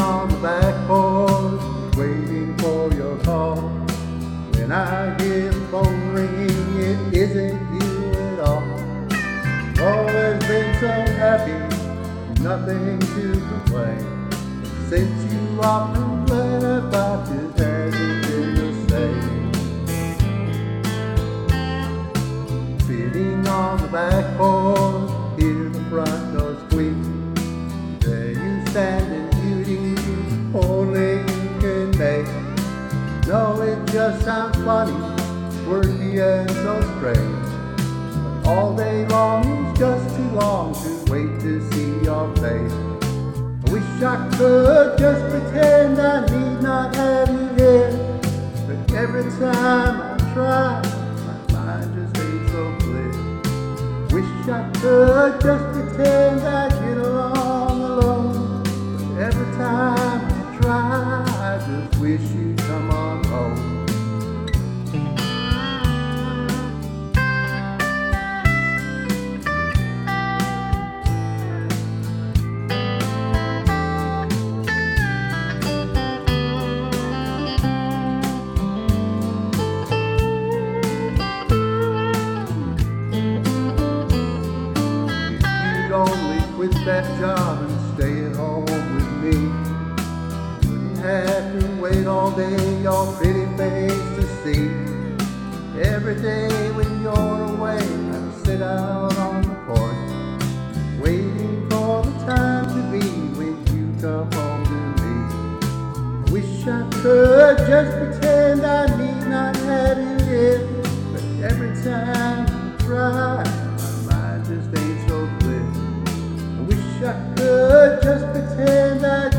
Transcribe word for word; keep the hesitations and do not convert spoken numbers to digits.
on the back porch, waiting for your call. When I hear the phone ringing, it isn't you at all. Always been so happy, nothing to complain. Since you often left, I just hasn't been the same. Sitting on the back porch, hear the front door squeak. There you stand in beauty, only you can make. No, it just sounds funny, quirky and so strange. But all day long is just too long to wait to see your face. I wish I could just pretend I need not have you here, but every time I try, my mind just ain't so clear. Wish I could just pretend I get along alone, but every time I try, I just wish you'd come on home. Only quit that job and stay at home with me. Wouldn't have to wait all day your pretty face to see. Every day when you're away, I sit out on the porch, waiting for the time to be when you come home to me. I wish I could just pretend I need not have you here, but every time I try, my mind just ain't so clear. I wish I could just pretend I